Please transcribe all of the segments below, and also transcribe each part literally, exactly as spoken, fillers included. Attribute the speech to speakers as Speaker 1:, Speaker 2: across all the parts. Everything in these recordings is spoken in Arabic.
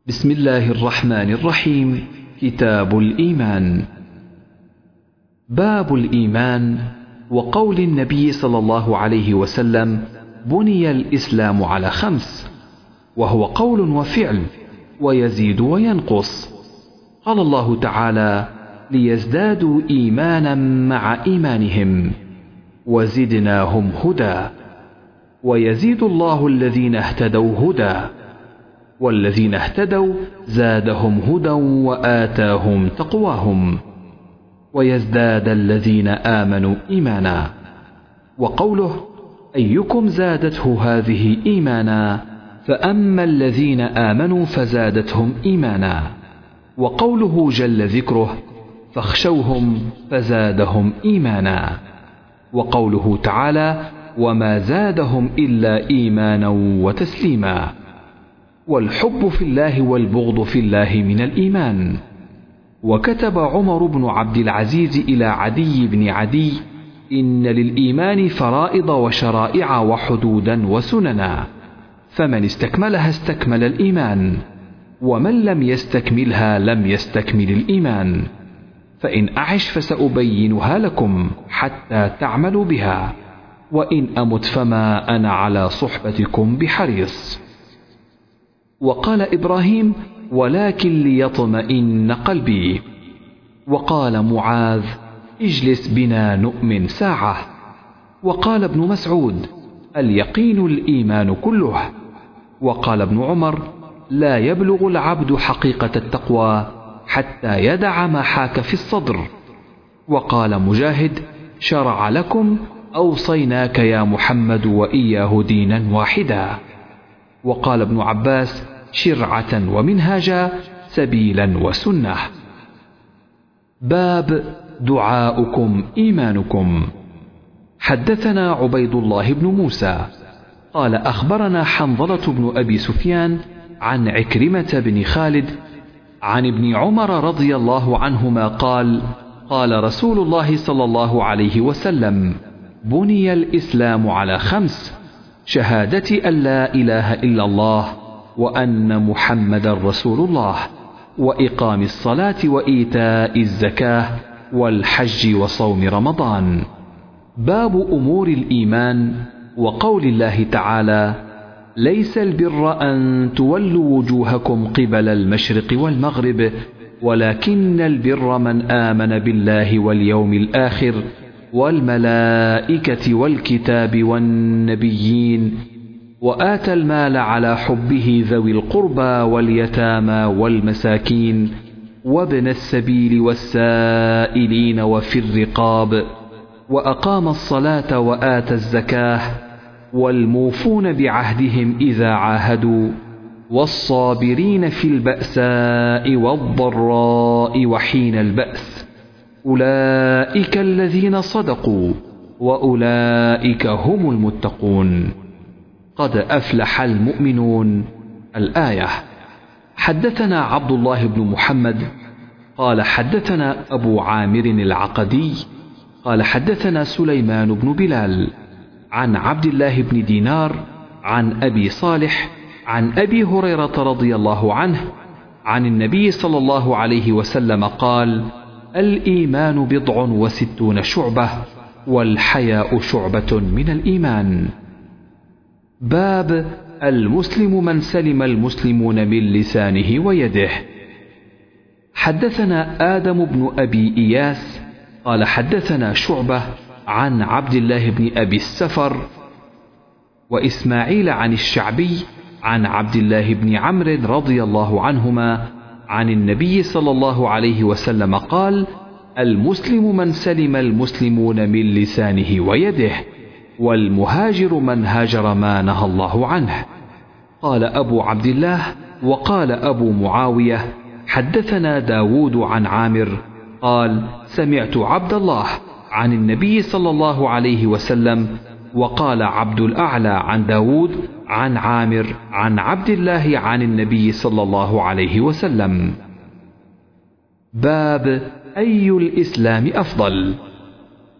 Speaker 1: بسم الله الرحمن الرحيم. كتاب الإيمان. باب الإيمان. وقول النبي صلى الله عليه وسلم: بني الإسلام على خمس، وهو قول وفعل، ويزيد وينقص. قال الله تعالى: ليزدادوا إيمانا مع إيمانهم وزدناهم هدى. ويزيد الله الذين اهتدوا هدى، والذين اهتدوا زادهم هدى وآتاهم تقواهم. ويزداد الذين آمنوا إيمانا. وقوله: أيكم زادته هذه إيمانا، فأما الذين آمنوا فزادتهم إيمانا. وقوله جل ذكره: فاخشوهم فزادهم إيمانا. وقوله تعالى: وما زادهم إلا إيمانا وتسليما. والحب في الله والبغض في الله من الإيمان. وكتب عمر بن عبد العزيز إلى عدي بن عدي: إن للإيمان فرائض وشرائع وحدودا وسننا، فمن استكملها استكمل الإيمان، ومن لم يستكملها لم يستكمل الإيمان. فإن أعش فسأبينها لكم حتى تعملوا بها، وإن أمت فما أنا على صحبتكم بحريص. وقال إبراهيم: ولكن ليطمئن قلبي. وقال معاذ: اجلس بنا نؤمن ساعة. وقال ابن مسعود: اليقين الإيمان كله. وقال ابن عمر: لا يبلغ العبد حقيقة التقوى حتى يدع ما حاك في الصدر. وقال مجاهد: شرع لكم أوصيناك يا محمد وإياه دينا واحدا. وقال ابن عباس: شرعة ومنهاجا، سبيلا وسنة. باب دعاؤكم إيمانكم. حدثنا عبيد الله بن موسى قال أخبرنا حنظلة بن أبي سفيان عن عكرمة بن خالد عن ابن عمر رضي الله عنهما قال: قال رسول الله صلى الله عليه وسلم: بني الإسلام على خمس: شهادة أن لا إله إلا الله وأن محمدا رسول الله، وإقام الصلاة وإيتاء الزكاة والحج وصوم رمضان. باب أمور الإيمان. وقول الله تعالى: ليس البر أن تولوا وجوهكم قبل المشرق والمغرب، ولكن البر من آمن بالله واليوم الآخر والملائكة والكتاب والنبيين، وآتى المال على حبه ذوي القربى واليتامى والمساكين وابن السبيل والسائلين وفي الرقاب، وأقام الصلاة وآتى الزكاة، والموفون بعهدهم إذا عاهدوا، والصابرين في البأساء والضراء وحين البأس، أولئك الذين صدقوا وأولئك هم المتقون. قد أفلح المؤمنون. الآية. حدثنا عبد الله بن محمد قال حدثنا أبو عامر العقدي قال حدثنا سليمان بن بلال عن عبد الله بن دينار عن أبي صالح عن أبي هريرة رضي الله عنه عن النبي صلى الله عليه وسلم قال: الإيمان بضع وستون شعبة، والحياء شعبة من الإيمان. باب المسلم من سلم المسلمون من لسانه ويده. حدثنا آدم بن أبي إياس قال حدثنا شعبة عن عبد الله بن أبي السفر وإسماعيل عن الشعبي عن عبد الله بن عمرو رضي الله عنهما عن النبي صلى الله عليه وسلم قال: المسلم من سلم المسلمون من لسانه ويده، والمهاجر من هاجر ما نهى الله عنه. قال أبو عبد الله. وقال أبو معاوية: حدثنا داود عن عامر قال: سمعت عبد الله عن النبي صلى الله عليه وسلم. وقال عبد الأعلى عن داود عن عامر عن عبد الله عن النبي صلى الله عليه وسلم. باب أي الإسلام أفضل.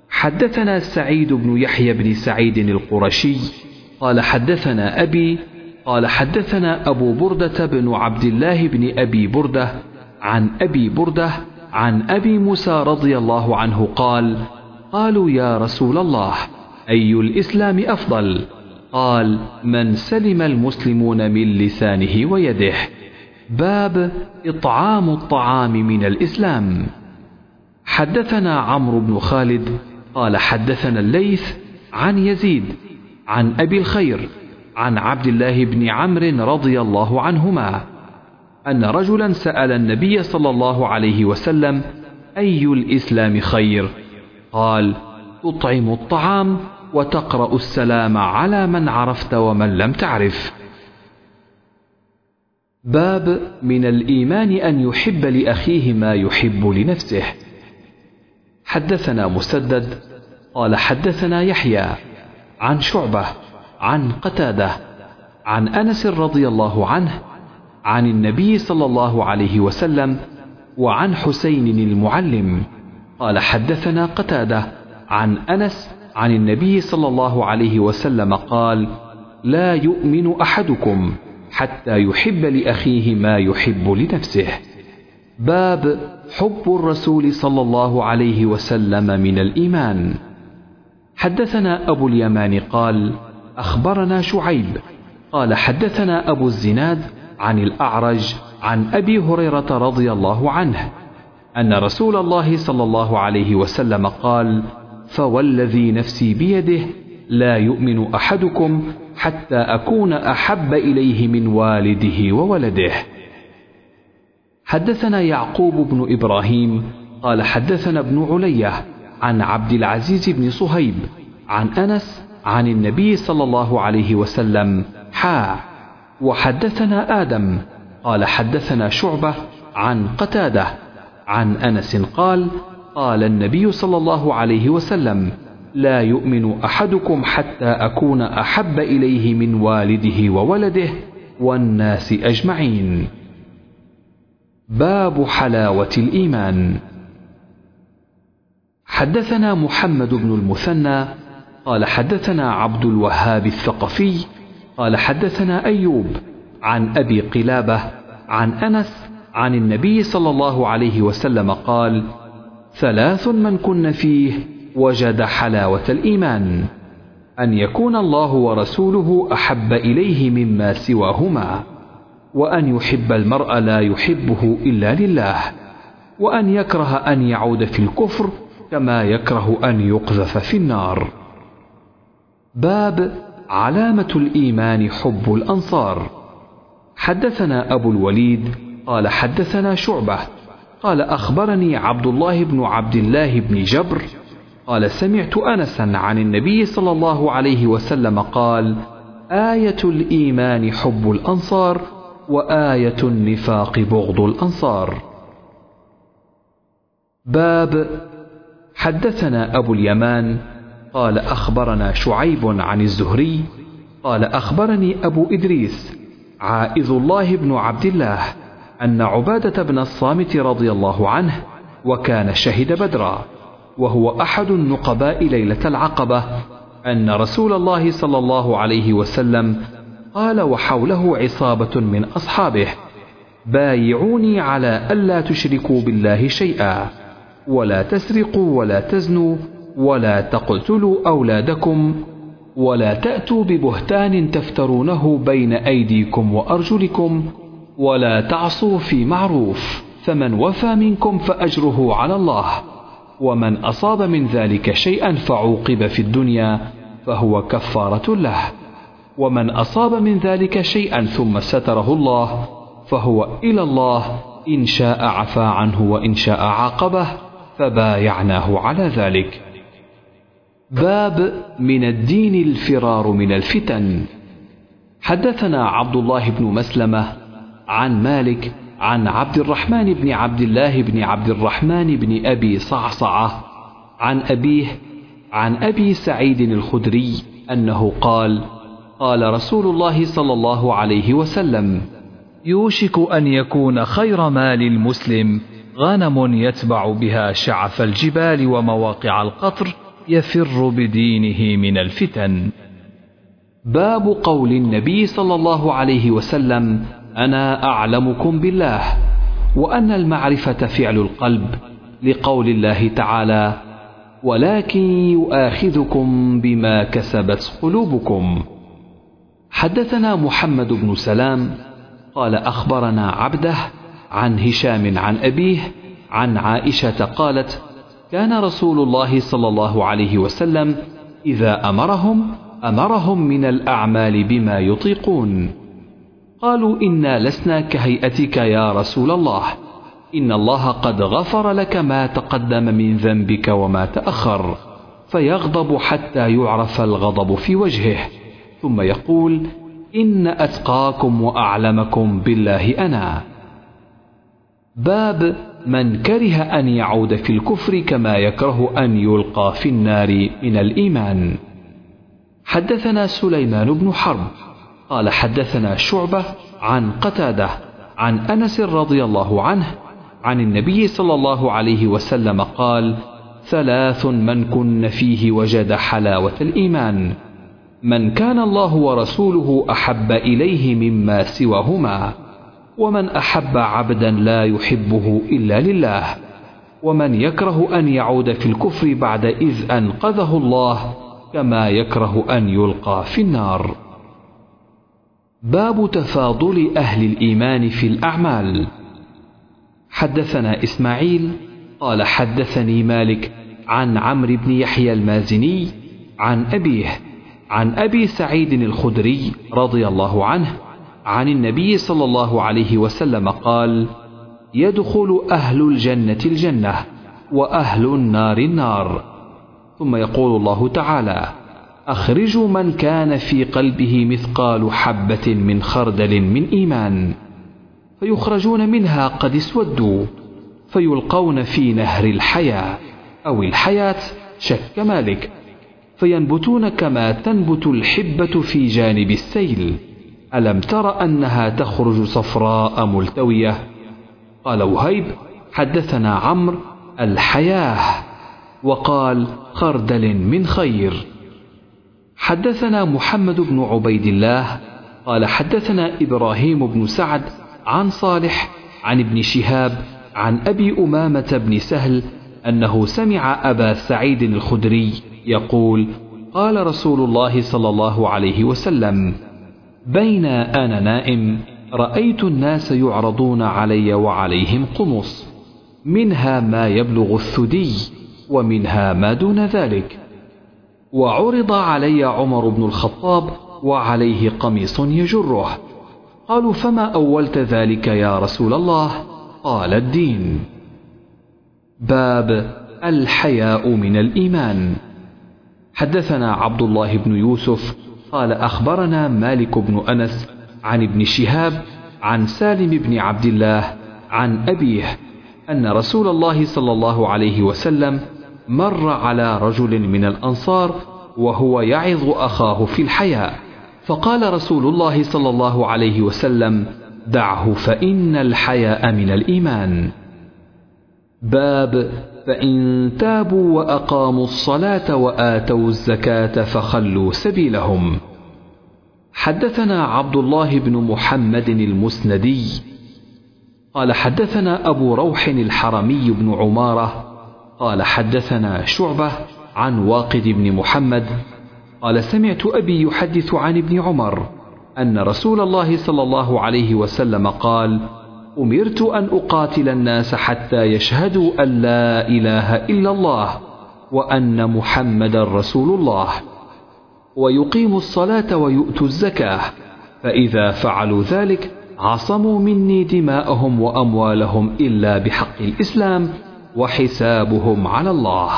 Speaker 1: حدثنا سعيد بن يحيى بن سعيد القرشي قال حدثنا أبي قال حدثنا أبو بردة بن عبد الله بن أبي بردة عن أبي بردة عن أبي موسى رضي الله عنه قال: قالوا يا رسول الله أي الإسلام أفضل؟ قال: من سلم المسلمون من لسانه ويده. باب إطعام الطعام من الإسلام. حدثنا عمرو بن خالد قال حدثنا الليث عن يزيد عن أبي الخير عن عبد الله بن عمرو رضي الله عنهما أن رجلا سأل النبي صلى الله عليه وسلم: أي الإسلام خير؟ قال: تطعم الطعام وتقرأ السلام على من عرفت ومن لم تعرف. باب من الإيمان أن يحب لأخيه ما يحب لنفسه. حدثنا مسدد قال حدثنا يحيى عن شعبة عن قتادة عن أنس رضي الله عنه عن النبي صلى الله عليه وسلم وعن حسين المعلم قال حدثنا قتادة عن أنس عن النبي صلى الله عليه وسلم قال: لا يؤمن أحدكم حتى يحب لأخيه ما يحب لنفسه. باب حب الرسول صلى الله عليه وسلم من الإيمان. حدثنا أبو اليمان قال: أخبرنا شعيب قال حدثنا أبو الزناد عن الأعرج عن أبي هريرة رضي الله عنه أن رسول الله صلى الله عليه وسلم قال: فوالذي نفسي بيده لا يؤمن أحدكم حتى أكون أحب إليه من والده وولده. حدثنا يعقوب بن إبراهيم قال حدثنا ابن علية عن عبد العزيز بن صهيب عن أنس عن النبي صلى الله عليه وسلم حا. وحدثنا آدم قال حدثنا شعبة عن قتادة عن أنس قال: قال النبي صلى الله عليه وسلم: لا يؤمن أحدكم حتى أكون أحب إليه من والده وولده والناس أجمعين. باب حلاوة الإيمان. حدثنا محمد بن المثنى قال حدثنا عبد الوهاب الثقفي قال حدثنا أيوب عن أبي قلابة عن أنس عن النبي صلى الله عليه وسلم قال: ثلاث من كن فيه وجد حلاوة الإيمان: أن يكون الله ورسوله أحب إليه مما سواهما، وأن يحب المرء لا يحبه إلا لله، وأن يكره أن يعود في الكفر كما يكره أن يقذف في النار. باب علامة الإيمان حب الأنصار. حدثنا أبو الوليد قال حدثنا شعبة قال أخبرني عبد الله بن عبد الله بن جبر قال سمعت أنسا عن النبي صلى الله عليه وسلم قال: آية الإيمان حب الأنصار، وآية النفاق بغض الأنصار. باب حدثنا أبو اليمان قال أخبرنا شعيب عن الزهري قال أخبرني أبو إدريس عائذ الله بن عبد الله أن عبادة بن الصامت رضي الله عنه وكان شهد بدرا وهو أحد النقباء ليلة العقبة أن رسول الله صلى الله عليه وسلم قال وحوله عصابة من أصحابه: بايعوني على ألا تشركوا بالله شيئا، ولا تسرقوا ولا تزنوا ولا تقتلوا أولادكم، ولا تأتوا ببهتان تفترونه بين أيديكم وأرجلكم، ولا تعصوا في معروف، فمن وفى منكم فأجره على الله، ومن أصاب من ذلك شيئا فعوقب في الدنيا فهو كفارة له، ومن أصاب من ذلك شيئا ثم ستره الله فهو إلى الله، إن شاء عفا عنه وإن شاء عاقبه، فبايعناه على ذلك. باب من الدين الفرار من الفتن. حدثنا عبد الله بن مسلمة عن مالك عن عبد الرحمن بن عبد الله بن عبد الرحمن بن أبي صعصعة عن أبيه عن أبي سعيد الخدري أنه قال: قال رسول الله صلى الله عليه وسلم: يوشك أن يكون خير مال المسلم غنم يتبع بها شعف الجبال ومواقع القطر يفر بدينه من الفتن. باب قول النبي صلى الله عليه وسلم: أنا أعلمكم بالله، وأن المعرفة فعل القلب، لقول الله تعالى: ولكن يؤاخذكم بما كسبت قلوبكم. حدثنا محمد بن سلام قال أخبرنا عبده عن هشام عن أبيه عن عائشة قالت: كان رسول الله صلى الله عليه وسلم إذا أمرهم أمرهم من الأعمال بما يطيقون. قالوا: إنا لسنا كهيئتك يا رسول الله، إن الله قد غفر لك ما تقدم من ذنبك وما تأخر، فيغضب حتى يعرف الغضب في وجهه، ثم يقول: إن أتقاكم وأعلمكم بالله أنا. باب من كره أن يعود في الكفر كما يكره أن يلقى في النار من الإيمان. حدثنا سليمان بن حرب قال حدثنا شعبة عن قتادة عن أنس رضي الله عنه عن النبي صلى الله عليه وسلم قال: ثلاث من كن فيه وجد حلاوة الإيمان: من كان الله ورسوله أحب إليه مما سواهما، ومن أحب عبدا لا يحبه إلا لله، ومن يكره أن يعود في الكفر بعد إذ أنقذه الله كما يكره أن يلقى في النار. باب تفاضل أهل الإيمان في الأعمال. حدثنا إسماعيل قال حدثني مالك عن عمرو بن يحيى المازني عن أبيه عن أبي سعيد الخدري رضي الله عنه عن النبي صلى الله عليه وسلم قال: يدخل أهل الجنة الجنة، وأهل النار النار، ثم يقول الله تعالى: أخرجوا من كان في قلبه مثقال حبة من خردل من إيمان، فيخرجون منها قد اسودوا، فيلقون في نهر الحياة أو الحياة، شك مالك، فينبتون كما تنبت الحبة في جانب السيل. ألم تر أنها تخرج صفراء ملتوية؟ قال وهيب: حدثنا عمرو الحياة، وقال: خردل من خير. حدثنا محمد بن عبيد الله قال حدثنا إبراهيم بن سعد عن صالح عن ابن شهاب عن أبي أمامة بن سهل أنه سمع أبا سعيد الخدري يقول: قال رسول الله صلى الله عليه وسلم: بين أنا نائم رأيت الناس يعرضون علي وعليهم قمص، منها ما يبلغ الثدي ومنها ما دون ذلك، وعرض علي عمر بن الخطاب وعليه قميص يجره. قالوا: فما أولت ذلك يا رسول الله؟ قال: الدين. باب الحياء من الإيمان. حدثنا عبد الله بن يوسف قال أخبرنا مالك بن أنس عن ابن شهاب عن سالم بن عبد الله عن أبيه أن رسول الله صلى الله عليه وسلم مر على رجل من الأنصار وهو يعظ أخاه في الحياء، فقال رسول الله صلى الله عليه وسلم: دعه فإن الحياء من الإيمان. باب فإن تابوا وأقاموا الصلاة وآتوا الزكاة فخلوا سبيلهم. حدثنا عبد الله بن محمد المسندي قال حدثنا أبو روح الحرمي بن عمارة قال حدثنا شعبة عن واقد بن محمد قال سمعت أبي يحدث عن ابن عمر أن رسول الله صلى الله عليه وسلم قال: أمرت أن أقاتل الناس حتى يشهدوا أن لا إله إلا الله وأن محمدا رسول الله، ويقيموا الصلاة ويؤتوا الزكاة، فإذا فعلوا ذلك عصموا مني دماءهم وأموالهم إلا بحق الإسلام، وحسابهم على الله.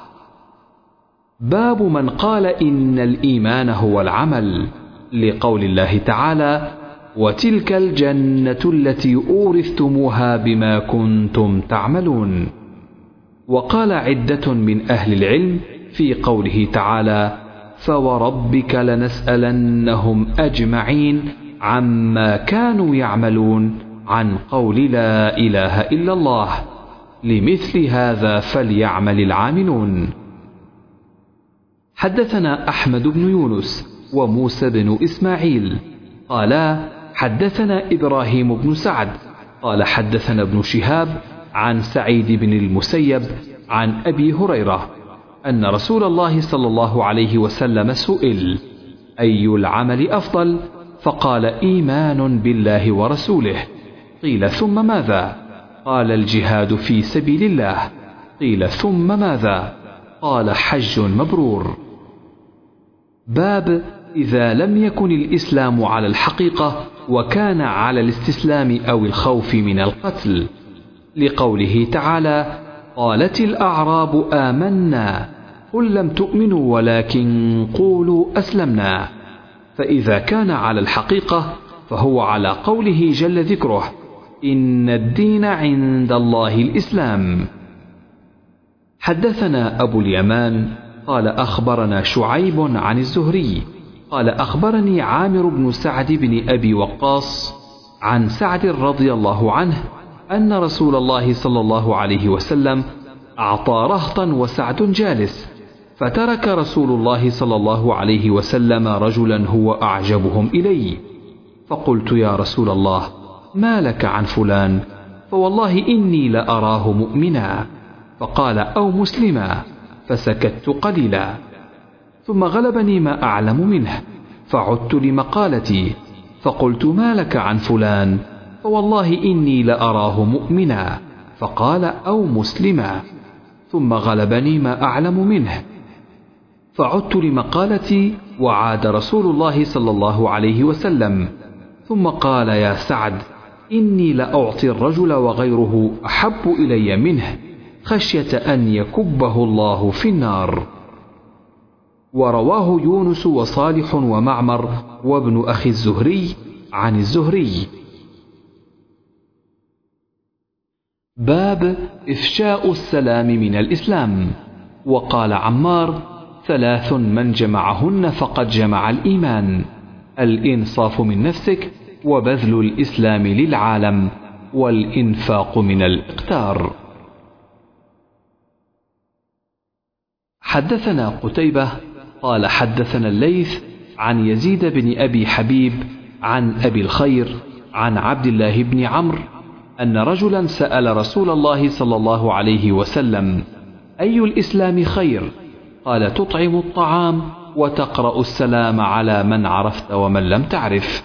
Speaker 1: باب من قال إن الإيمان هو العمل، لقول الله تعالى: وتلك الجنة التي أورثتموها بما كنتم تعملون. وقال عدة من أهل العلم في قوله تعالى: فوربك لنسألنهم أجمعين عما كانوا يعملون، عن قول لا إله إلا الله، لمثل هذا فليعمل العاملون. حدثنا أحمد بن يونس وموسى بن إسماعيل قالا حدثنا إبراهيم بن سعد قال حدثنا ابن شهاب عن سعيد بن المسيب عن أبي هريرة أن رسول الله صلى الله عليه وسلم سئل أي العمل أفضل؟ فقال إيمان بالله ورسوله. قيل ثم ماذا؟ قال الجهاد في سبيل الله. قيل ثم ماذا؟ قال حج مبرور. باب إذا لم يكن الإسلام على الحقيقة وكان على الاستسلام أو الخوف من القتل، لقوله تعالى قالت الأعراب آمنا قل لم تؤمنوا ولكن قولوا أسلمنا. فإذا كان على الحقيقة فهو على قوله جل ذكره إن الدين عند الله الإسلام. حدثنا أبو اليمان قال أخبرنا شعيب عن الزهري قال أخبرني عامر بن سعد بن أبي وقاص عن سعد رضي الله عنه أن رسول الله صلى الله عليه وسلم أعطى رهطا وسعد جالس، فترك رسول الله صلى الله عليه وسلم رجلا هو أعجبهم إلي، فقلت يا رسول الله ما لك عن فلان؟ فوالله إني لأراه مؤمنا. فقال أو مسلما، فسكت قليلا، ثم غلبني ما أعلم منه فعدت لمقالتي فقلت ما لك عن فلان؟ فوالله إني لأراه مؤمنا. فقال أو مسلما، ثم غلبني ما أعلم منه فعدت لمقالتي وعاد رسول الله صلى الله عليه وسلم، ثم قال يا سعد إني لأعطي الرجل وغيره أحب إلي منه خشية أن يكبه الله في النار. ورواه يونس وصالح ومعمر وابن أخي الزهري عن الزهري. باب إفشاء السلام من الإسلام. وقال عمار ثلاث من جمعهن فقد جمع الإيمان: الإنصاف من نفسك، وبذل الإسلام للعالم، والإنفاق من الإقتار. حدثنا قتيبة قال حدثنا الليث عن يزيد بن أبي حبيب عن أبي الخير عن عبد الله بن عمرو أن رجلا سأل رسول الله صلى الله عليه وسلم أي الإسلام خير؟ قال تطعم الطعام وتقرأ السلام على من عرفت ومن لم تعرف.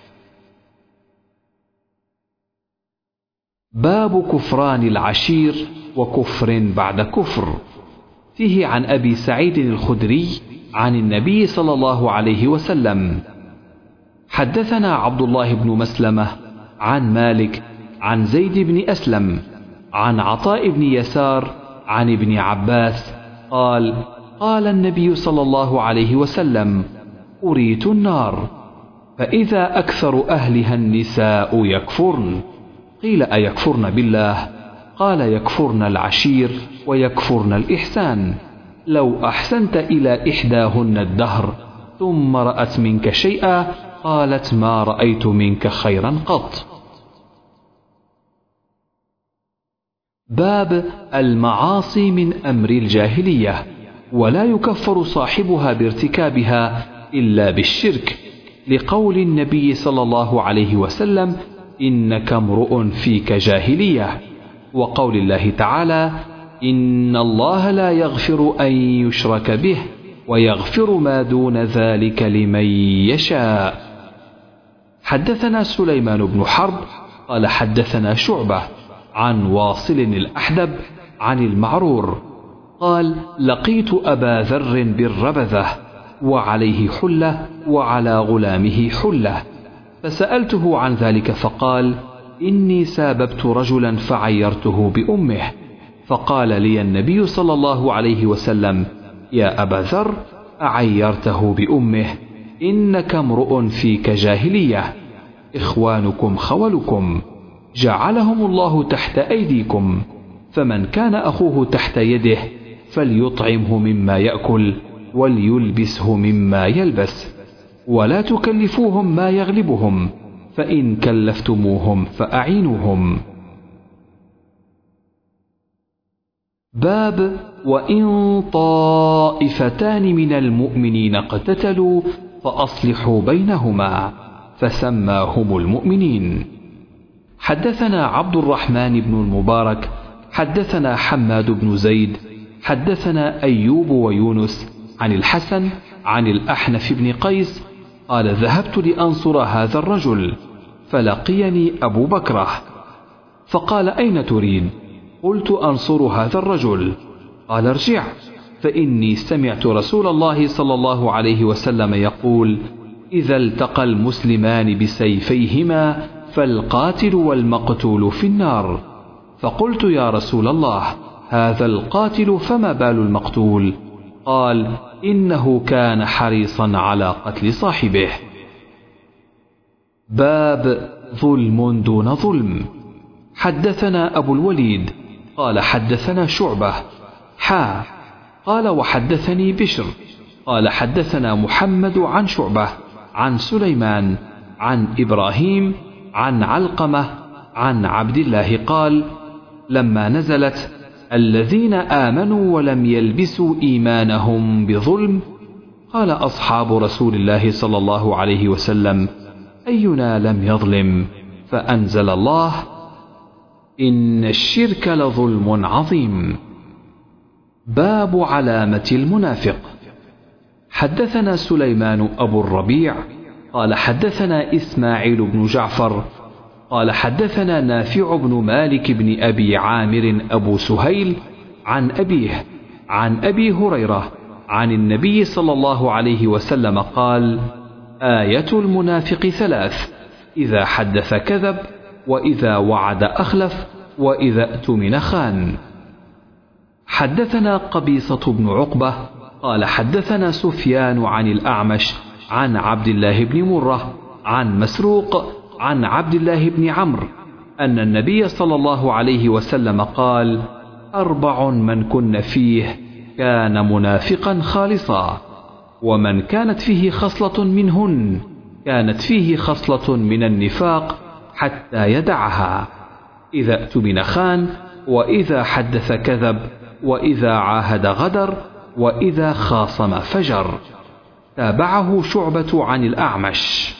Speaker 1: باب كفران العشير وكفر بعد كفر. فيه عن أبي سعيد الخدري عن النبي صلى الله عليه وسلم. حدثنا عبد الله بن مسلمة عن مالك عن زيد بن أسلم عن عطاء بن يسار عن ابن عباس قال قال النبي صلى الله عليه وسلم أريت النار فإذا أكثر أهلها النساء يكفرن. قيل أيكفرن بالله؟ قال يكفرن العشير ويكفرن الإحسان. لو أحسنت إلى إحداهن الدهر ثم رأت منك شيئا قالت ما رأيت منك خيرا قط. باب المعاصي من أمر الجاهلية، ولا يكفر صاحبها بارتكابها إلا بالشرك، لقول النبي صلى الله عليه وسلم إنك امرؤ فيك جاهلية، وقول الله تعالى إن الله لا يغفر أن يشرك به ويغفر ما دون ذلك لمن يشاء. حدثنا سليمان بن حرب قال حدثنا شعبة عن واصل الأحدب عن المعرور قال لقيت أبا ذر بالربذة وعليه حلة وعلى غلامه حلة، فسألته عن ذلك فقال إني ساببت رجلا فعيرته بأمه، فقال لي النبي صلى الله عليه وسلم يا أبا ذر أعيرته بأمه؟ إنك امرؤ فيك جاهلية، إخوانكم خولكم، جعلهم الله تحت أيديكم، فمن كان أخوه تحت يده فليطعمه مما يأكل وليلبسه مما يلبس، ولا تكلفوهم ما يغلبهم، فإن كلفتموهم فأعينوهم. باب وإن طائفتان من المؤمنين اقتتلوا فأصلحوا بينهما، فسماهم المؤمنين. حدثنا عبد الرحمن بن المبارك حدثنا حماد بن زيد حدثنا أيوب ويونس عن الحسن عن الأحنف بن قيس قال ذهبت لأنصر هذا الرجل فلقيني أبو بكرة فقال أين تريد؟ قلت أنصر هذا الرجل. قال ارجع، فإني سمعت رسول الله صلى الله عليه وسلم يقول إذا التقى المسلمان بسيفيهما فالقاتل والمقتول في النار. فقلت يا رسول الله هذا القاتل فما بال المقتول؟ قال إنه كان حريصا على قتل صاحبه. باب ظلم دون ظلم. حدثنا أبو الوليد قال حدثنا شعبة حا قال وحدثني بشر قال حدثنا محمد عن شعبة عن سليمان عن إبراهيم عن علقمة عن عبد الله قال لما نزلت الذين آمنوا ولم يلبسوا إيمانهم بظلم قال أصحاب رسول الله صلى الله عليه وسلم أينا لم يظلم؟ فأنزل الله إن الشرك لظلم عظيم. باب علامة المنافق. حدثنا سليمان أبو الربيع قال حدثنا إسماعيل بن جعفر قال حدثنا نافع بن مالك بن أبي عامر أبو سهيل عن أبيه عن أبي هريرة عن النبي صلى الله عليه وسلم قال آية المنافق ثلاث: إذا حدث كذب، وإذا وعد أخلف، وإذا اؤتمن خان. حدثنا قبيصة بن عقبة قال حدثنا سفيان عن الأعمش عن عبد الله بن مرة عن مسروق عن عبد الله بن عمرو أن النبي صلى الله عليه وسلم قال أربع من كن فيه كان منافقا خالصا، ومن كانت فيه خصلة منهن كانت فيه خصلة من النفاق حتى يدعها: إذا اؤتمن خان، وإذا حدث كذب، وإذا عاهد غدر، وإذا خاصم فجر. تابعه شعبة عن الأعمش.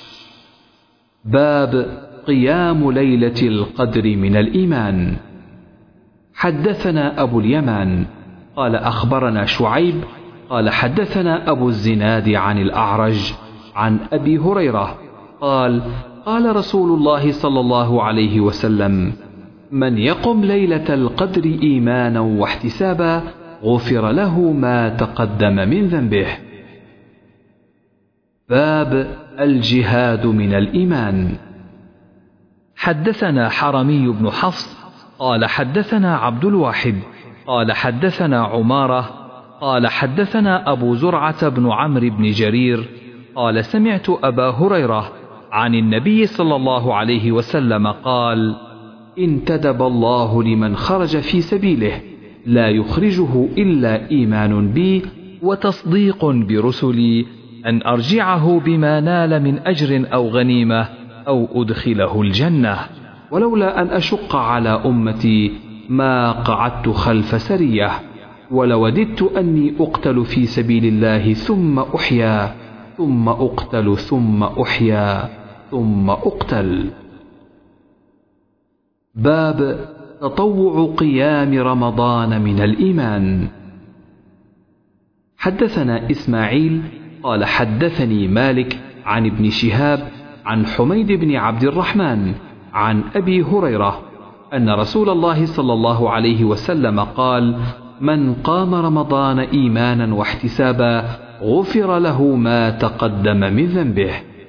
Speaker 1: باب قيام ليلة القدر من الإيمان. حدثنا أبو اليمان قال أخبرنا شعيب قال حدثنا أبو الزناد عن الأعرج عن أبي هريرة قال قال رسول الله صلى الله عليه وسلم: من يقم ليلة القدر إيمانا واحتسابا غفر له ما تقدم من ذنبه. باب الجهاد من الإيمان. حدثنا حرمي بن حفص قال حدثنا عبد الواحد قال حدثنا عمارة قال حدثنا أبو زرعة بن عمرو بن جرير قال سمعت أبا هريرة عن النبي صلى الله عليه وسلم قال: انتدب الله لمن خرج في سبيله لا يخرجه إلا إيمان بي وتصديق برسلي أن أرجعه بما نال من أجر أو غنيمة أو أدخله الجنة، ولولا أن أشق على أمتي ما قعدت خلف سرية، ولوددت أني أقتل في سبيل الله ثم أحيا ثم أقتل ثم أحيا ثم أقتل. باب تطوع قيام رمضان من الإيمان. حدثنا إسماعيل قال حدثني مالك عن ابن شهاب عن حميد بن عبد الرحمن عن أبي هريرة أن رسول الله صلى الله عليه وسلم قال: من قام رمضان إيمانا واحتسابا غفر له ما تقدم من ذنبه.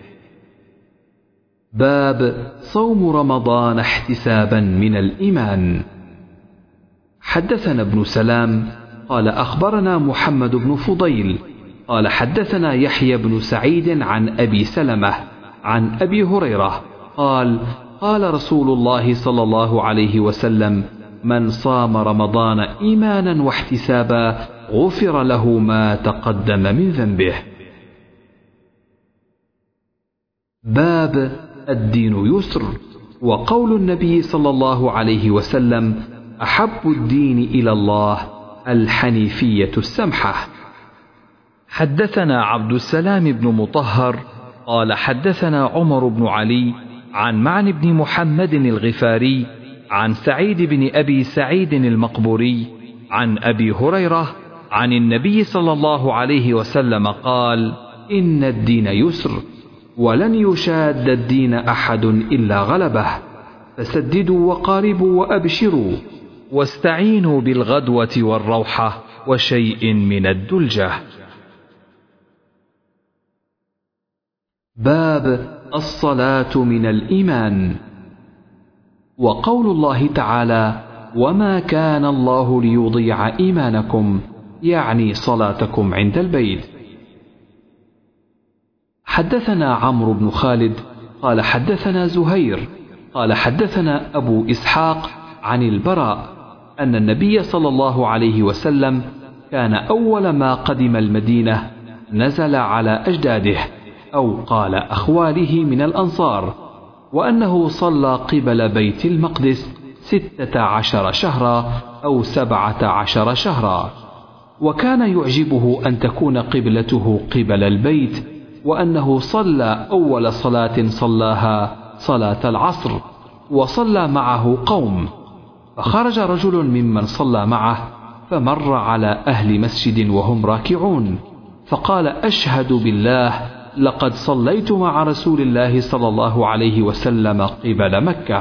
Speaker 1: باب صوم رمضان احتسابا من الإيمان. حدثنا ابن سلام قال أخبرنا محمد بن فضيل قال حدثنا يحيى بن سعيد عن أبي سلمة عن أبي هريرة قال: قال رسول الله صلى الله عليه وسلم: من صام رمضان إيمانا واحتسابا غفر له ما تقدم من ذنبه. باب الدين يسر، وقول النبي صلى الله عليه وسلم: أحب الدين إلى الله الحنيفية السمحة.
Speaker 2: حدثنا عبد السلام بن مطهر قال حدثنا عمر بن علي عن معن بن محمد الغفاري عن سعيد بن أبي سعيد المقبوري عن أبي هريرة عن النبي صلى الله عليه وسلم قال:
Speaker 1: إن الدين يسر، ولن يشاد الدين أحد إلا غلبه، فسددوا وقاربوا وأبشروا،
Speaker 2: واستعينوا بالغدوة والروحة وشيء من الدلجة.
Speaker 1: باب الصلاة من الإيمان. وقول الله تعالى: وما كان الله ليضيع إيمانكم، يعني صلاتكم عند البيت. حدثنا عمرو بن خالد قال حدثنا زهير قال حدثنا أبو إسحاق عن البراء أن النبي صلى الله عليه وسلم كان أول ما قدم المدينة نزل على أجداده أو قال أخواله من الأنصار، وأنه صلى قبل بيت المقدس ستة عشر شهرا أو سبعة عشر شهرا، وكان يعجبه أن تكون قبلته قبل البيت، وأنه صلى أول صلاة صلاها صلاة العصر، وصلى معه قوم، فخرج رجل ممن صلى معه فمر على أهل مسجد وهم راكعون، فقال: أشهد بالله لقد صليت مع رسول الله صلى الله عليه وسلم قبل مكة.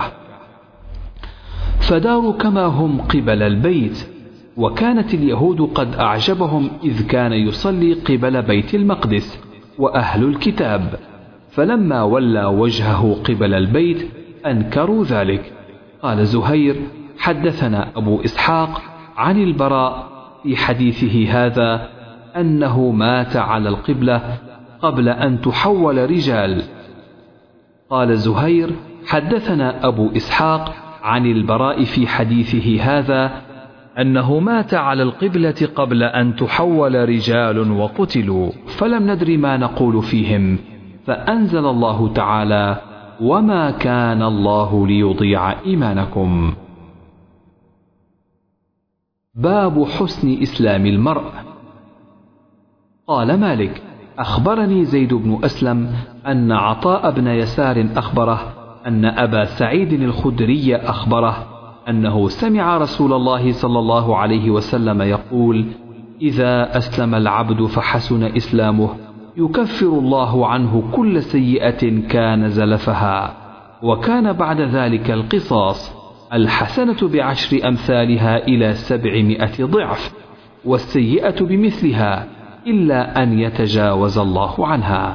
Speaker 1: فداروا كما هم قبل البيت، وكانت اليهود قد أعجبهم إذ كان يصلي قبل بيت المقدس وأهل الكتاب، فلما ولى وجهه قبل البيت أنكروا ذلك. قال زهير: حدثنا أبو إسحاق عن البراء في حديثه هذا أنه مات على القبلة قبل أن تحول رجال. قال زهير: حدثنا أبو إسحاق عن البراء في حديثه هذا
Speaker 2: أنه مات على القبلة قبل أن تحول رجال وقتلوا،
Speaker 1: فلم ندر ما نقول فيهم، فأنزل الله تعالى: وما كان الله ليضيع إيمانكم. باب حسن إسلام المرء. قال مالك: أخبرني زيد بن أسلم أن عطاء بن يسار أخبره أن أبا سعيد الخدري أخبره أنه سمع رسول الله صلى الله عليه وسلم يقول: إذا أسلم العبد فحسن إسلامه يكفر الله عنه كل سيئة كان زلفها، وكان بعد ذلك القصاص، الحسنة بعشر أمثالها إلى سبعمائة ضعف، والسيئة بمثلها إلا أن يتجاوز الله عنها.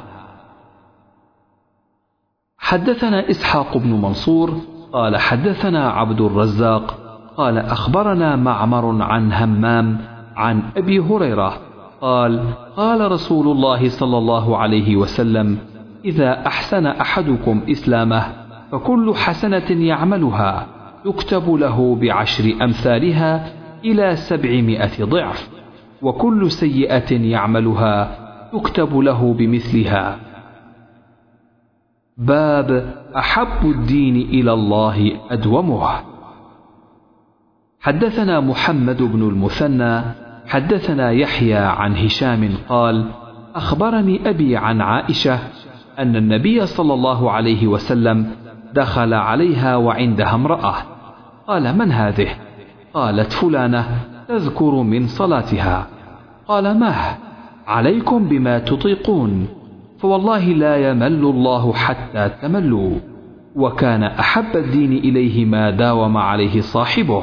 Speaker 1: حدثنا إسحاق بن منصور قال حدثنا عبد الرزاق قال أخبرنا معمر عن همام عن أبي هريرة قال: قال رسول الله صلى الله عليه وسلم: إذا أحسن أحدكم إسلامه فكل حسنة يعملها يكتب له بعشر أمثالها إلى سبعمائة ضعف، وكل سيئة يعملها يكتب له بمثلها. باب أحب الدين إلى الله أدومه. حدثنا محمد بن المثنى حدثنا يحيى عن هشام قال: أخبرني أبي عن عائشة أن النبي صلى الله عليه وسلم دخل عليها وعندها امرأة، قال: من هذه؟ قالت: فلانة تذكر من صلاتها. قال: مه عليكم بما تطيقون، فوالله لا يمل الله حتى تملوا، وكان أحب الدين إليه ما داوم عليه صاحبه.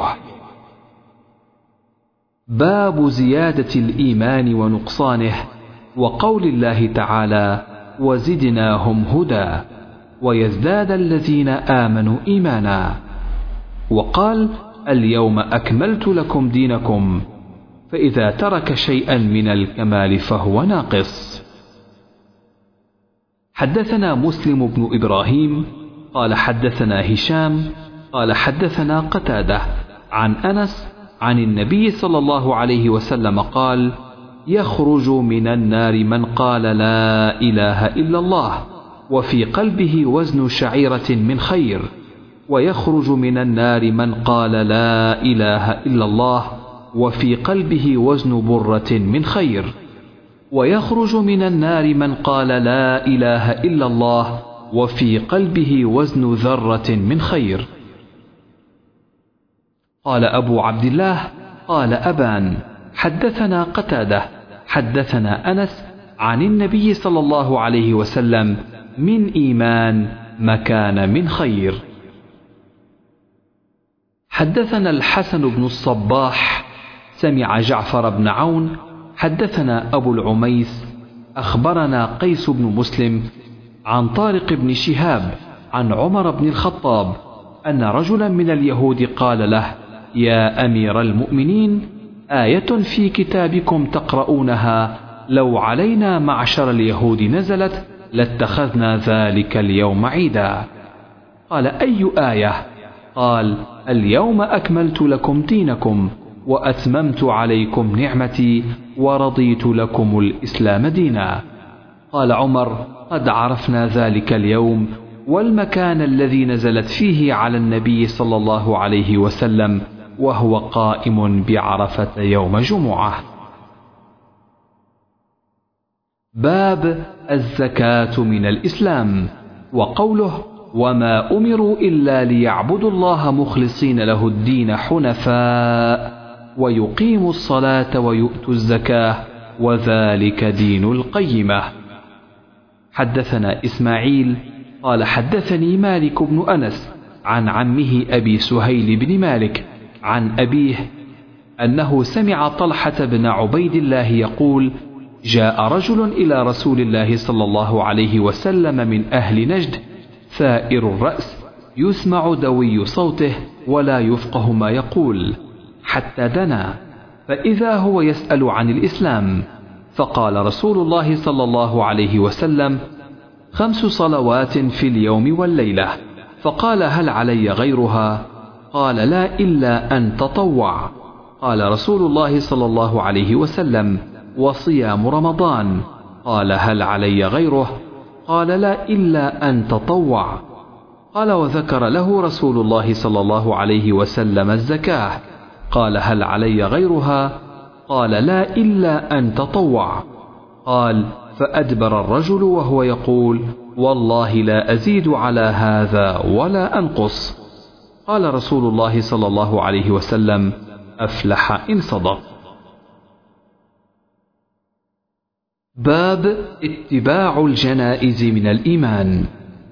Speaker 1: باب زيادة الإيمان ونقصانه، وقول الله تعالى: وزدناهم هدى، ويزداد الذين آمنوا إيمانا. وقال: اليوم أكملت لكم دينكم، فإذا ترك شيئا من الكمال فهو ناقص. حدثنا مسلم بن إبراهيم قال حدثنا هشام قال حدثنا قتادة عن أنس عن النبي صلى الله عليه وسلم قال: يخرج من النار من قال لا إله إلا الله وفي قلبه وزن شعيرة من خير، ويخرج من النار من قال لا إله إلا الله وفي قلبه وزن برة من خير، ويخرج من النار من قال لا إله إلا الله وفي قلبه وزن ذرة من خير. قال أبو عبد الله قال أبان حدثنا قتادة حدثنا أنس عن النبي صلى الله عليه وسلم من إيمان مكان من خير. حدثنا الحسن بن الصباح سمع جعفر بن عون حدثنا أبو العميس أخبرنا قيس بن مسلم عن طارق بن شهاب عن عمر بن الخطاب أن رجلا من اليهود قال له: يا أمير المؤمنين، آية في كتابكم تقرؤونها لو علينا معشر اليهود نزلت لاتخذنا ذلك اليوم عيدا. قال: أي آية؟ قال: اليوم أكملت لكم دينكم وأتممت عليكم نعمتي ورضيت لكم الإسلام دينا. قال عمر: قد عرفنا ذلك اليوم والمكان الذي نزلت فيه على النبي صلى الله عليه وسلم وهو قائم بعرفة يوم جمعة. باب الزكاة من الإسلام. وقوله: وما أمروا إلا ليعبدوا الله مخلصين له الدين حنفاء ويقيموا الصلاة ويؤتوا الزكاة وذلك دين القيمة. حدثنا إسماعيل قال حدثني مالك بن أنس عن عمه أبي سهيل بن مالك عن أبيه أنه سمع طلحة بن عبيد الله يقول: جاء رجل إلى رسول الله صلى الله عليه وسلم من أهل نجد ثائر الرأس يسمع دوي صوته ولا يفقه ما يقول، حتى دنا فإذا هو يسأل عن الإسلام، فقال رسول الله صلى الله عليه وسلم: خمس صلوات في اليوم والليلة. فقال: هل علي غيرها؟ قال: لا إلا أن تطوع. قال رسول الله صلى الله عليه وسلم: وصيام رمضان. قال: هل علي غيره؟ قال: لا إلا أن تطوع. قال: وذكر له رسول الله صلى الله عليه وسلم الزكاة. قال: هل علي غيرها؟ قال: لا إلا أن تطوع. قال: فأدبر الرجل وهو يقول: والله لا أزيد على هذا ولا أنقص. قال رسول الله صلى الله عليه وسلم: أفلح إن صدق. باب اتباع الجنائز من الإيمان.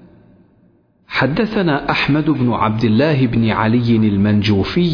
Speaker 1: حدثنا أحمد بن عبد الله بن علي المنجوفي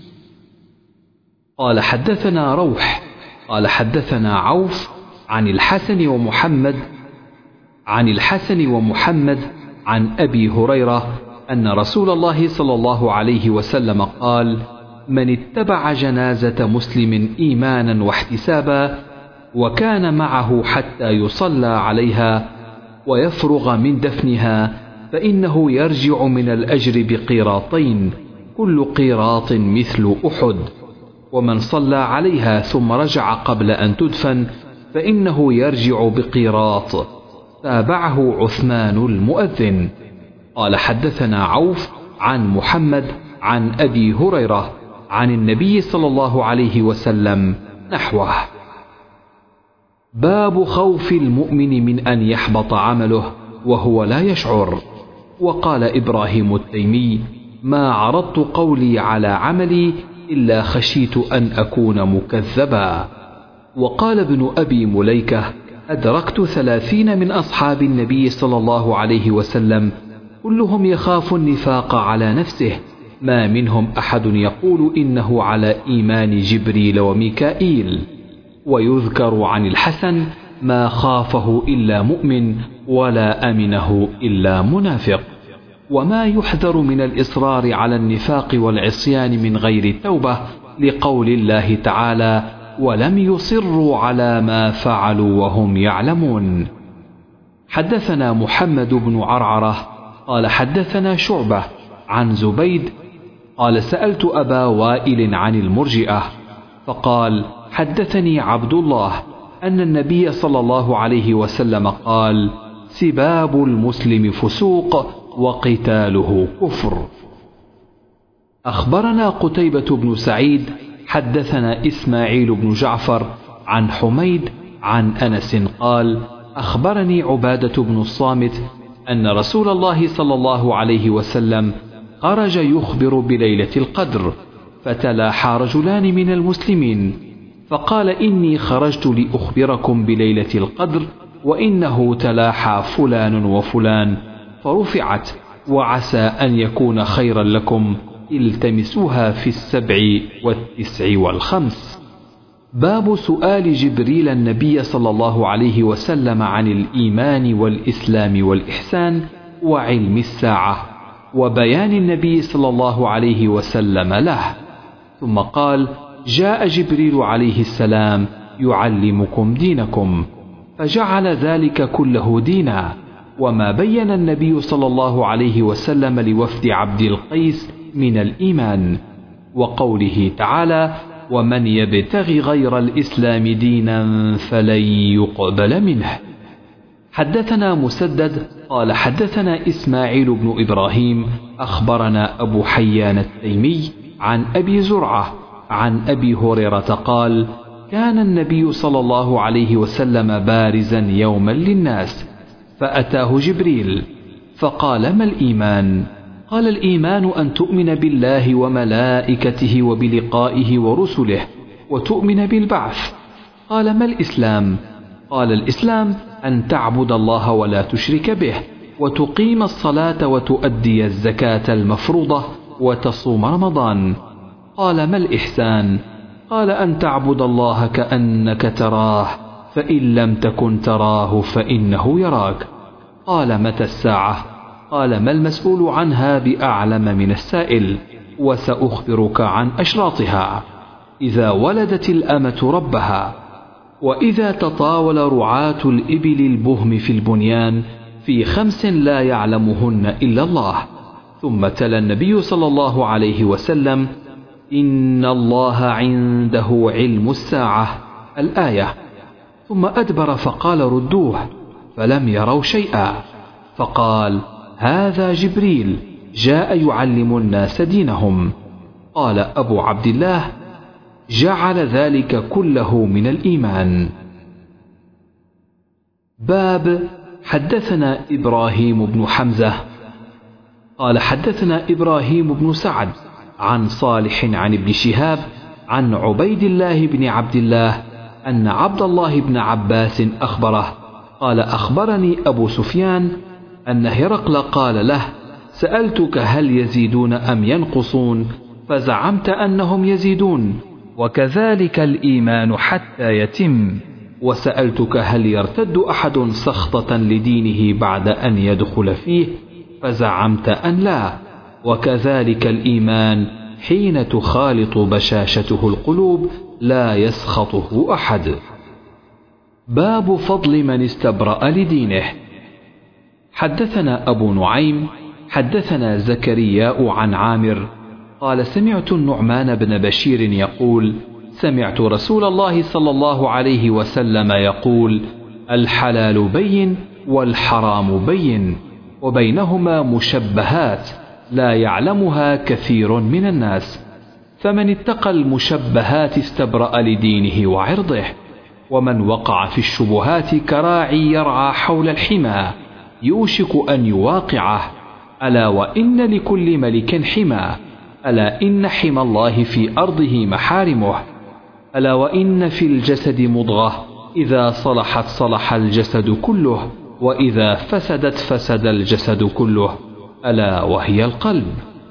Speaker 1: قال حدثنا روح قال حدثنا عوف عن الحسن ومحمد عن الحسن ومحمد عن أبي هريرة أن رسول الله صلى الله عليه وسلم قال: من اتبع جنازة مسلم إيمانا واحتسابا وكان معه حتى يصلى عليها ويفرغ من دفنها فإنه يرجع من الأجر بقيراطين، كل قيراط مثل أحد. ومن صلى عليها ثم رجع قبل أن تدفن فإنه يرجع بقيراط. تابعه عثمان المؤذن. قال حدثنا عوف عن محمد عن أبي هريرة عن النبي صلى الله عليه وسلم نحوه. باب خوف المؤمن من أن يحبط عمله وهو لا يشعر. وقال إبراهيم التيمي: ما عرضت قولي على عملي إلا خشيت أن أكون مكذبا. وقال ابن أبي مليكة: أدركت ثلاثين من أصحاب النبي صلى الله عليه وسلم كلهم يخاف النفاق على نفسه، ما منهم أحد يقول إنه على إيمان جبريل وميكائيل. ويذكر عن الحسن: ما خافه إلا مؤمن ولا أمنه إلا منافق. وما يحذر من الإصرار على النفاق والعصيان من غير توبة، لقول الله تعالى: ولم يصروا على ما فعلوا وهم يعلمون. حدثنا محمد بن عرعرة قال حدثنا شعبة عن زبيد قال سألت أبا وائل عن المرجئة فقال: حدثني عبد الله أن النبي صلى الله عليه وسلم قال: سباب المسلم فسوق وقتاله كفر. أخبرنا قتيبة بن سعيد حدثنا إسماعيل بن جعفر عن حميد عن أنس قال: أخبرني عبادة بن الصامت أن رسول الله صلى الله عليه وسلم خرج يخبر بليلة القدر، فتلاحى رجلان من المسلمين، فقال: إني خرجت لأخبركم بليلة القدر، وإنه تلاحى فلان وفلان، فرفعت: وعسى أن يكون خيرا لكم، التمسوها في السبع والتسع والخمس. باب سؤال جبريل النبي صلى الله عليه وسلم عن الإيمان والإسلام والإحسان وعلم الساعة، وبيان النبي صلى الله عليه وسلم له. ثم قال: جاء جبريل عليه السلام يعلمكم دينكم، فجعل ذلك كله دينا. وما بين النبي صلى الله عليه وسلم لوفد عبد القيس من الإيمان، وقوله تعالى: ومن يبتغي غير الإسلام دينا فلن يقبل منه. حدثنا مسدد قال حدثنا إسماعيل بن إبراهيم أخبرنا أبو حيان التيمي عن أبي زرعة عن أبي هريرة قال: كان النبي صلى الله عليه وسلم بارزا يوما للناس، فأتاه جبريل فقال: ما الإيمان؟ قال: الإيمان أن تؤمن بالله وملائكته وبلقائه ورسله، وتؤمن بالبعث. قال: ما الإسلام؟ قال: الإسلام أن تعبد الله ولا تشرك به، وتقيم الصلاة وتؤدي الزكاة المفروضة، وتصوم رمضان. قال: ما الإحسان؟ قال: أن تعبد الله كأنك تراه، فإن لم تكن تراه فإنه يراك. قال: متى الساعة؟ قال: ما المسؤول عنها بأعلم من السائل، وسأخبرك عن أشراطها: إذا ولدت الأمة ربها، وإذا تطاول رعاة الإبل البهم في البنيان، في خمس لا يعلمهن إلا الله. ثم تلا النبي صلى الله عليه وسلم: إن الله عنده علم الساعة، الآية. ثم أدبر فقال: ردوه، فلم يروا شيئا. فقال: هذا جبريل جاء يعلم الناس دينهم. قال أبو عبد الله: جعل ذلك كله من الإيمان. باب حدثنا إبراهيم بن حمزة قال حدثنا إبراهيم بن سعد عن صالح عن ابن شهاب عن عبيد الله بن عبد الله أن عبد الله بن عباس أخبره قال: أخبرني أبو سفيان أن هرقل قال له: سألتك هل يزيدون أم ينقصون؟ فزعمت أنهم يزيدون، وكذلك الإيمان حتى يتم. وسألتك هل يرتد أحد سخطة لدينه بعد أن يدخل فيه؟ فزعمت أن لا، وكذلك الإيمان حين تخالط بشاشته القلوب لا يسخطه أحد. باب فضل من استبرأ لدينه. حدثنا أبو نعيم حدثنا زكرياء عن عامر قال: سمعت النعمان بن بشير يقول: سمعت رسول الله صلى الله عليه وسلم يقول: الحلال بين والحرام بين، وبينهما مشبهات لا يعلمها كثير من الناس، فمن اتقى المشبهات استبرأ لدينه وعرضه، ومن وقع في الشبهات كراعي يرعى حول الحمى يوشك أن يواقعه. ألا وإن لكل ملك حمى، ألا إن حمى الله في أرضه محارمه. ألا وإن في الجسد مضغة إذا صلحت صلح الجسد كله، وإذا فسدت فسد الجسد كله، ألا وهي القلب.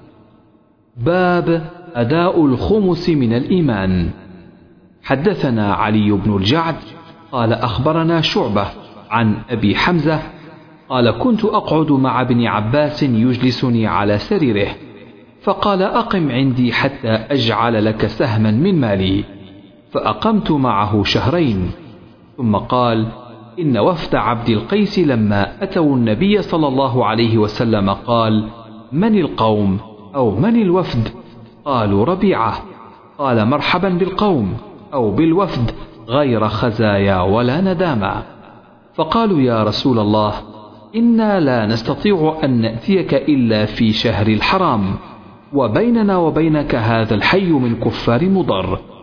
Speaker 1: باب أداء الخمس من الإيمان. حدثنا علي بن الجعد قال: أخبرنا شعبة عن أبي حمزة قال: كنت أقعد مع ابن عباس يجلسني على سريره، فقال: أقم عندي حتى أجعل لك سهما من مالي، فأقمت معه شهرين. ثم قال: إن وفد عبد القيس لما أتوا النبي صلى الله عليه وسلم قال: من القوم أو من الوفد؟ قالوا: ربيعة. قال: مرحبا بالقوم أو بالوفد غير خزايا ولا ندامة. فقالوا: يا رسول الله، إنا لا نستطيع أن نأتيك إلا في شهر الحرام، وبيننا وبينك هذا الحي من كفار مضر.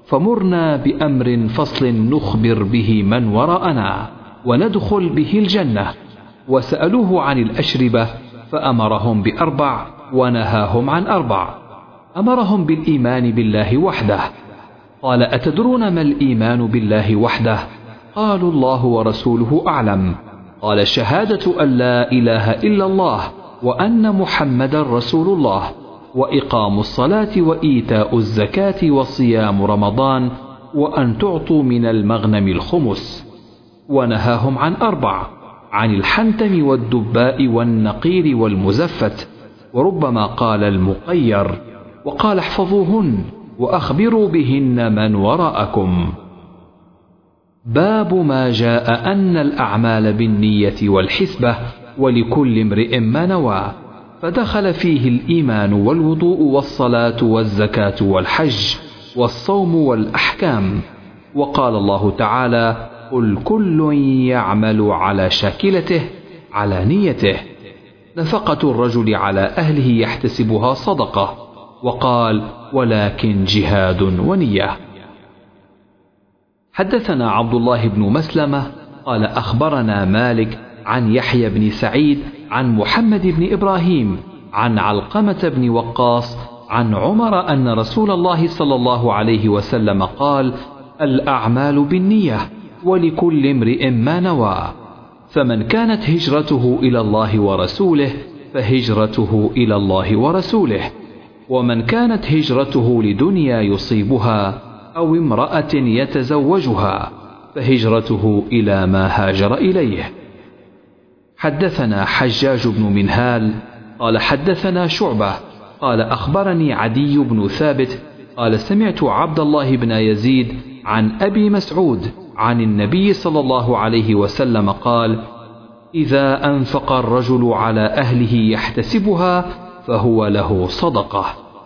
Speaker 1: فمرنا بأمر فصل نخبر به من وراءنا وندخل به الجنة. وسألوه عن الأشربة فأمرهم بأربع ونهاهم عن أربع. أمرهم بالإيمان بالله وحده. قال: أتدرون ما الإيمان بالله وحده؟ قالوا: الله ورسوله أعلم. قال: شهادة أن لا إله إلا الله وأن محمدا رسول الله، وإقام الصلاة وإيتاء الزكاة وصيام رمضان، وأن تعطوا من المغنم الخمس. ونهاهم عن أربع: عن الحنتم والدباء والنقير والمزفت، وربما قال المقير، وقال: احفظوهن وأخبروا بهن من وراءكم. باب ما جاء أن الأعمال بالنية والحسبة ولكل امرئ ما نوى، فدخل فيه الإيمان والوضوء والصلاة والزكاة والحج والصوم والأحكام. وقال الله تعالى: قل كل يعمل على شاكلته على نيته. نفقة الرجل على أهله يحتسبها صدقة. وقال: ولكن جهاد ونية. حدثنا عبد الله بن مسلمة قال: أخبرنا مالك عن يحيى بن سعيد عن محمد بن إبراهيم عن علقمة بن وقاص عن عمر أن رسول الله صلى الله عليه وسلم قال: الأعمال بالنية ولكل امرئ ما نوى، فمن كانت هجرته إلى الله ورسوله فهجرته إلى الله ورسوله، ومن كانت هجرته لدنيا يصيبها أو امرأة يتزوجها فهجرته إلى ما هاجر إليه. حدثنا حجاج بن منهال قال: حدثنا شعبة قال: أخبرني عدي بن ثابت قال: سمعت عبد الله بن يزيد عن أبي مسعود عن النبي صلى الله عليه وسلم قال: إذا أنفق الرجل على أهله يحتسبها فهو له صدقة.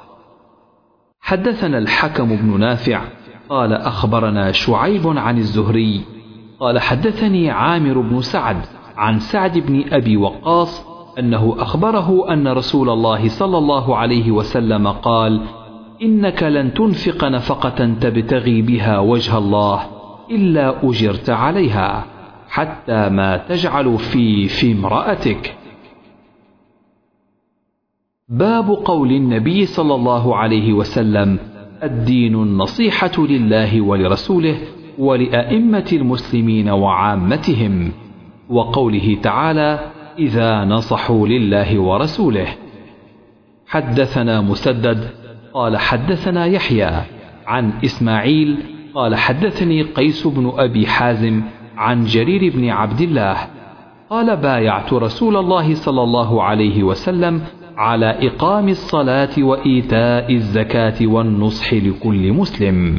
Speaker 1: حدثنا الحكم بن نافع قال: أخبرنا شعيب عن الزهري قال: حدثني عامر بن سعد عن سعد بن أبي وقاص أنه أخبره أن رسول الله صلى الله عليه وسلم قال: إنك لن تنفق نفقة تبتغي بها وجه الله إلا أجرت عليها، حتى ما تجعل في في امرأتك. باب قول النبي صلى الله عليه وسلم: الدين النصيحة لله ولرسوله ولأئمة المسلمين وعامتهم، وقوله تعالى: إذا نصحوا لله ورسوله. حدثنا مسدد قال: حدثنا يحيى عن إسماعيل قال: حدثني قيس بن أبي حازم عن جرير بن عبد الله قال: بايعت رسول الله صلى الله عليه وسلم على إقام الصلاة وإيتاء الزكاة والنصح لكل مسلم.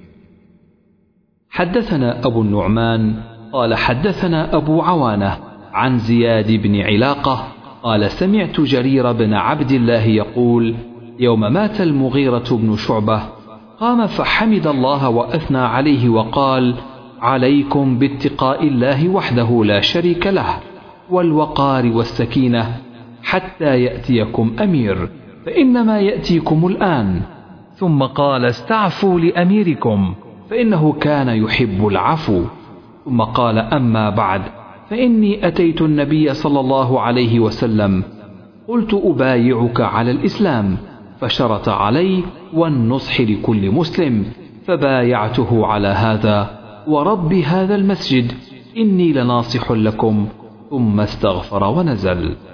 Speaker 1: حدثنا أبو النعمان قال: حدثنا أبو عوانة عن زياد بن علاقة قال: سمعت جرير بن عبد الله يقول: يوم مات المغيرة بن شعبة قام فحمد الله وأثنى عليه وقال: عليكم باتقاء الله وحده لا شريك له والوقار والسكينة حتى يأتيكم أمير، فإنما يأتيكم الآن. ثم قال: استعفوا لأميركم فإنه كان يحب العفو. ثم قال: أما بعد، فإني أتيت النبي صلى الله عليه وسلم قلت: أبايعك على الإسلام، فشرط علي والنصح لكل مسلم، فبايعته على هذا ورب هذا المسجد إني لناصح لكم، ثم استغفر ونزل.